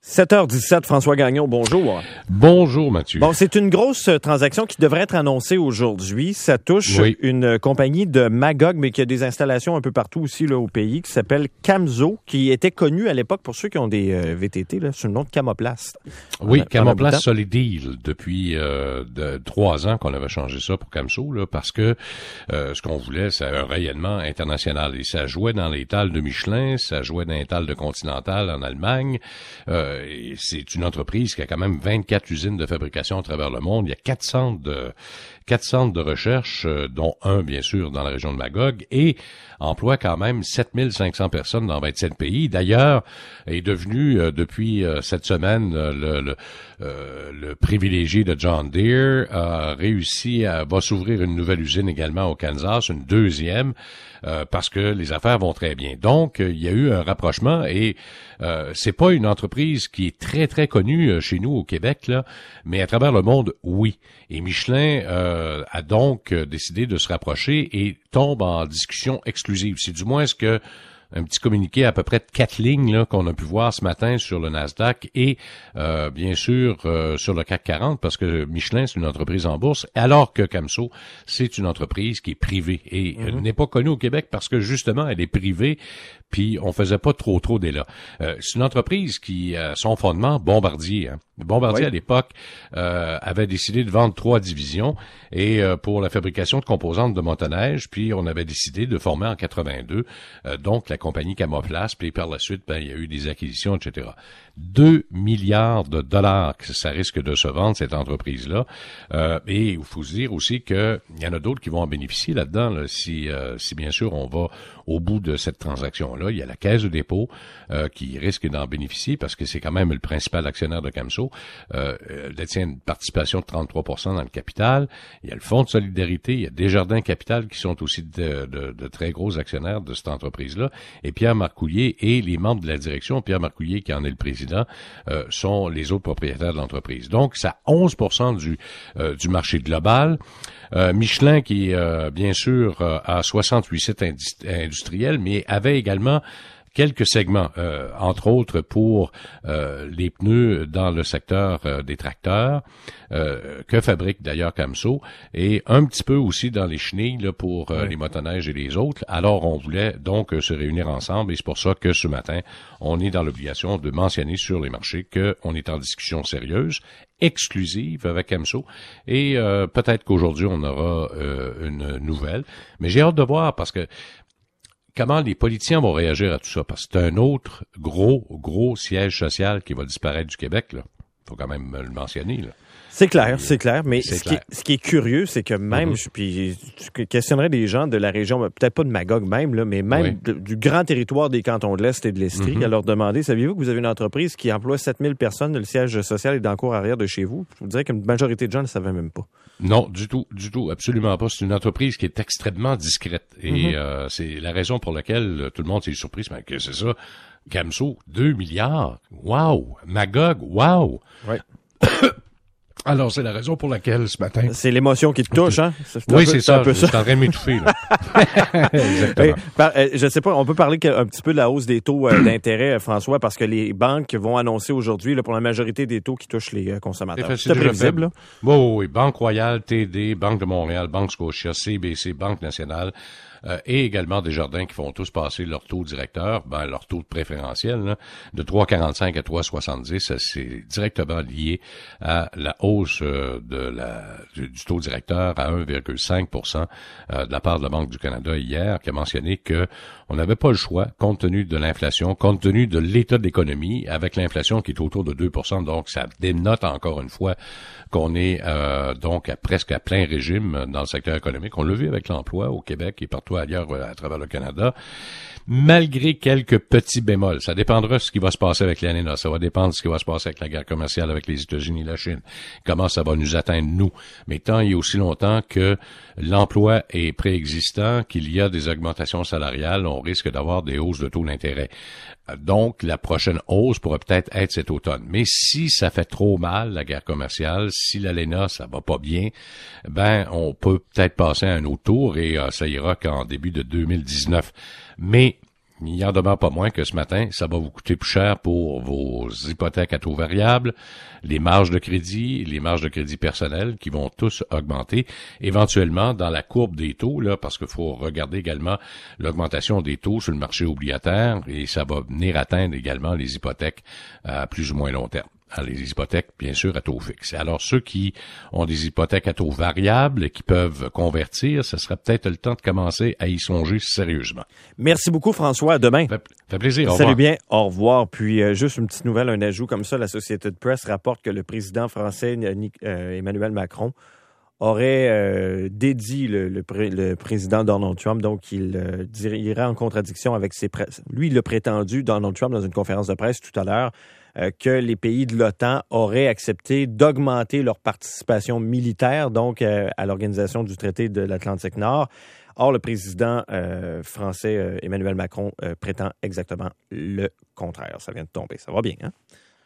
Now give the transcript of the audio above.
7h17, François Gagnon, bonjour. Bonjour, Mathieu. Bon, c'est une grosse transaction qui devrait être annoncée aujourd'hui. Ça touche une compagnie de Magog, mais qui a des installations un peu partout aussi là, au pays, qui s'appelle Camso, qui était connue à l'époque, pour ceux qui ont des VTT, là, sous le nom de Camoplast. Oui, Camoplast Solid depuis 3 ans qu'on avait changé ça pour Camso, là, parce que ce qu'on voulait, c'est un rayonnement international. Et ça jouait dans les tales de Michelin, ça jouait dans les tales de Continental en Allemagne. C'est une entreprise qui a quand même 24 usines de fabrication à travers le monde. Il y a 4 centres de recherche, dont un, bien sûr, dans la région de Magog, et emploie quand même 7500 personnes dans 27 pays. D'ailleurs, est devenu, depuis cette semaine, le privilégié de John Deere, va s'ouvrir une nouvelle usine également au Kansas, une deuxième, parce que les affaires vont très bien. Donc, il y a eu un rapprochement et c'est pas une entreprise qui est très, très connue chez nous au Québec, là, mais à travers le monde, oui. Et Michelin a donc décidé de se rapprocher et tombe en discussion exclusive. C'est du moins ce que un petit communiqué à peu près de 4 lignes là, qu'on a pu voir ce matin sur le Nasdaq et bien sûr sur le CAC 40 parce que Michelin, c'est une entreprise en bourse, alors que Camso, c'est une entreprise qui est privée et n'est pas connue au Québec parce que justement, elle est privée puis on faisait pas trop d'élan. C'est une entreprise qui, son fondement, Bombardier. Bombardier, à l'époque, avait décidé de vendre 3 divisions et pour la fabrication de composantes de motoneige, puis on avait décidé de former en 82, donc la compagnie Camoplast, puis par la suite, il y a eu des acquisitions, etc. 2 milliards de dollars que ça risque de se vendre, cette entreprise-là. Et il faut se dire aussi qu'il y en a d'autres qui vont en bénéficier là-dedans, là, si bien sûr on va au bout de cette transaction-là. Il y a la Caisse de dépôt qui risque d'en bénéficier parce que c'est quand même le principal actionnaire de Camso. Détient une participation de 33% dans le capital. Il y a le Fonds de solidarité, il y a Desjardins Capital qui sont aussi de très gros actionnaires de cette entreprise-là. Et Pierre Marcoullier et les membres de la direction, Pierre Marcoullier qui en est le président, sont les autres propriétaires de l'entreprise. Donc, ça a 11% du marché global. Michelin qui, bien sûr, a 68 sites industriels, mais avait également quelques segments, entre autres pour les pneus dans le secteur des tracteurs, que fabrique d'ailleurs Camso, et un petit peu aussi dans les chenilles là, pour les motoneiges et les autres. Alors, on voulait donc se réunir ensemble, et c'est pour ça que ce matin, on est dans l'obligation de mentionner sur les marchés qu'on est en discussion sérieuse, exclusive avec Camso, et peut-être qu'aujourd'hui, on aura une nouvelle. Mais j'ai hâte de voir, parce que comment les politiciens vont réagir à tout ça? Parce que c'est un autre gros siège social qui va disparaître du Québec, là. Faut quand même le mentionner, là. C'est clair. Mais ce qui est curieux, c'est que même, puis je questionnerais des gens de la région, peut-être pas de Magog même, là, mais même du grand territoire des cantons de l'Est et de l'Estrie, à leur demander, saviez-vous que vous avez une entreprise qui emploie 7000 personnes, le siège social est dans le cour arrière de chez vous? Je vous dirais qu'une majorité de gens ne savaient même pas. Non, du tout, absolument pas. C'est une entreprise qui est extrêmement discrète. Et c'est la raison pour laquelle tout le monde s'est surpris. Mais que c'est ça? Camso, 2 milliards. Wow! Magog, wow! Ouais. Alors, c'est la raison pour laquelle, ce matin... C'est l'émotion qui te touche, hein? Oui, c'est ça. Je suis en train de m'étouffer, là. Exactement. Je sais pas, on peut parler un petit peu de la hausse des taux d'intérêt, François, parce que les banques vont annoncer aujourd'hui, là, pour la majorité des taux qui touchent les consommateurs. C'est prévisible, là? Oui. Banque Royale, TD, Banque de Montréal, Banque Scotia, CBC, Banque Nationale, et également Desjardins qui font tous passer leur taux directeur, leur taux de préférentiel, là, de 3,45 à 3,70. C'est directement lié à la hausse du taux directeur à 1,5% de la part de la Banque du Canada hier, qui a mentionné que on n'avait pas le choix, compte tenu de l'inflation, compte tenu de l'état de l'économie, avec l'inflation qui est autour de 2%, donc ça dénote encore une fois qu'on est donc presque à plein régime dans le secteur économique. On l'a vu avec l'emploi au Québec et partout ailleurs à travers le Canada, malgré quelques petits bémols. Ça dépendra de ce qui va se passer avec l'ANENA, ça va dépendre de ce qui va se passer avec la guerre commerciale avec les États-Unis et la Chine, comment ça va nous atteindre, nous. Mais tant il y a aussi longtemps que l'emploi est préexistant, qu'il y a des augmentations salariales, on risque d'avoir des hausses de taux d'intérêt. Donc, la prochaine hausse pourrait peut-être être cet automne. Mais si ça fait trop mal, la guerre commerciale, si l'ALENA, ça va pas bien, on peut peut-être passer à un autre tour et ça ira qu'en début de 2019. Mais il n'y en demeure pas moins que ce matin, ça va vous coûter plus cher pour vos hypothèques à taux variable, les marges de crédit personnelles qui vont tous augmenter. Éventuellement, dans la courbe des taux, là, parce qu'il faut regarder également l'augmentation des taux sur le marché obligataire et ça va venir atteindre également les hypothèques à plus ou moins long terme. Les hypothèques, bien sûr, à taux fixe. Alors, ceux qui ont des hypothèques à taux variables et qui peuvent convertir, ce serait peut-être le temps de commencer à y songer sérieusement. Merci beaucoup, François. À demain. Fait plaisir. Au revoir. Salut bien. Au revoir. Puis, juste une petite nouvelle, un ajout comme ça. La Associated Press rapporte que le président français Emmanuel Macron aurait dédié le président Donald Trump, donc il irait en contradiction avec lui, il a prétendu, Donald Trump, dans une conférence de presse tout à l'heure, que les pays de l'OTAN auraient accepté d'augmenter leur participation militaire, donc à l'organisation du traité de l'Atlantique Nord. Or, le président français Emmanuel Macron prétend exactement le contraire. Ça vient de tomber. Ça va bien, hein?